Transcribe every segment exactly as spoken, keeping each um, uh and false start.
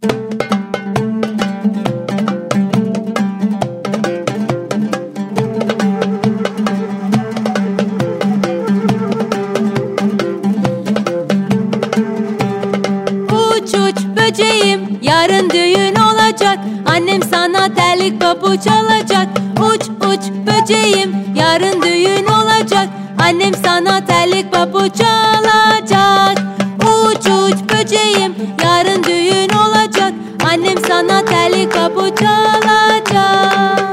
Böceğim, yarın düğün olacak. Annem sana terlik pabuç alacak. Uç uç böceğim, yarın düğün olacak. Annem sana terlik pabuç alacak. Uç uç böceğim, yarın düğün olacak. Annem sana terlik pabuç alacak.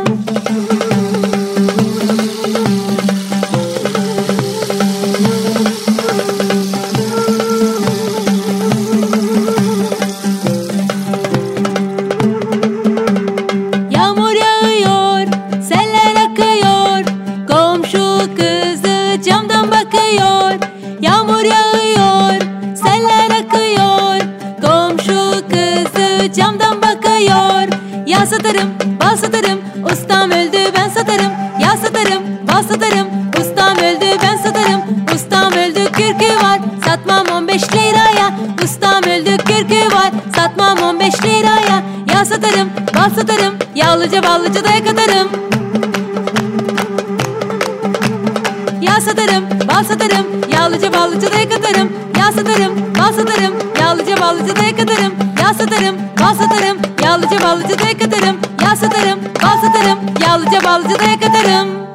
Camdan bakıyor, yağmur yağıyor, seller akıyor. Komşu kızı camdan bakıyor. Yağ satarım, bal satarım, ustam öldü ben satarım. Yağ satarım, bal satarım, ustam öldü ben satarım. Ustam öldü kürkü var, satmam on beş liraya. Ustam öldü kürkü var, satmam on beş liraya. Yağ satarım, bal satarım, yağlıca ballıca da katarım. Yağ satarım, bal satarım, yağlıca ballıca da katarım. Yağ satarım, bal satarım, yağlıca ballıca da katarım. Yağ satarım, bal satarım, yağlıca ballıca da katarım. Yağ satarım, bal satarım, yağlıca ballıca da katarım.